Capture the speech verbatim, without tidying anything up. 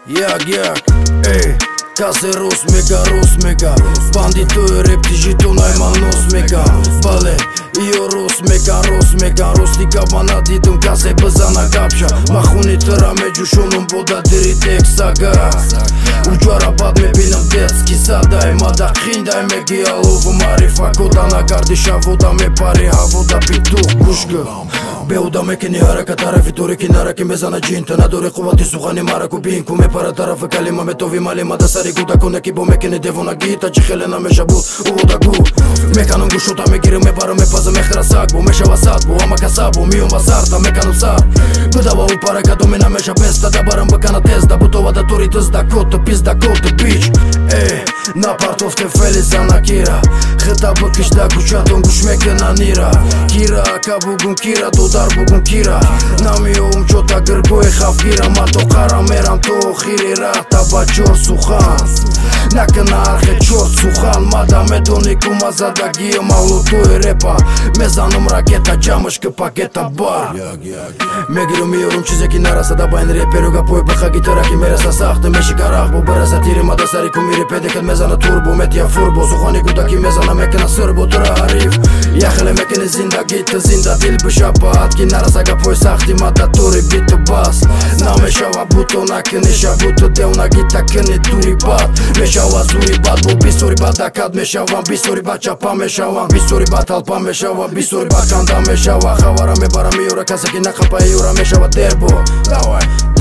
Jak, jak, ej Kase rus mega, rus mega Bandituj rap, tiži tu najmanus mega Bale, io rus mega, rus mega Rustika bana didum kase băzana capșa Mahuni tăra me jushunum boda diri tek saga Uljoara bat me binam detski sada E mada khindaj me gialovu marifa Koda na gardi voda me pari ha voda pituh kushkë Beuda me keni harakatare fituri kinara ki me zana gjintë Na dore kuvati suhani mara ku binku Me para tarafë kalima me tovi malima Da sari kuta kone kibo me keni devona gita Që khelena me shabut u voda gu Me kanën gushuta me girë me barë me pazë me khrasak Bu me shavasat bu ama kasabu mi unë basarta me kanën sar Bëdava u para ka domina me shabesta Da barën bë kana tez da butova da turitës da kot të pis da kot të biq E, na partof të feli zana kira Khëta bë kishta ku qatën gushme këna nira Kira ka bugun kira do dar bugun kira Nami o më qota gërgoj khafkira Ma to kara meram to khiri rata ba qor suhan Na këna arhe qor suhan Ma da me doni ku ma zada gjë ma lutoj repa Me zanëm raketa gjamësh kë paketa bar Me giru mi urum qize kinara sa da bajnë reperu ga poj bëkha gitëra ki mere sa sakhtë me shikarah Po bërë sa tiri ma da sari ku miri pede këtë me zanë turbo Me tja furbo suhani ku ta ki me zanë me këna sërbo të rarif Jakhele me këni zinda gitë zinda dil bëshapat Kinara sa ga poj sakhti ma da turi bit të bas Na me shava buto na këni shabuto Deu na gita këni turi bat Me shava zuri bat bu bisuri bat da kat me shavan Bisuri bat qapa me shavan Bisuri bat alpa me shavan Bisuri bat kanda me shava Khavara me bara mi ura kase kina khapa e ura me shava derbo Dawaj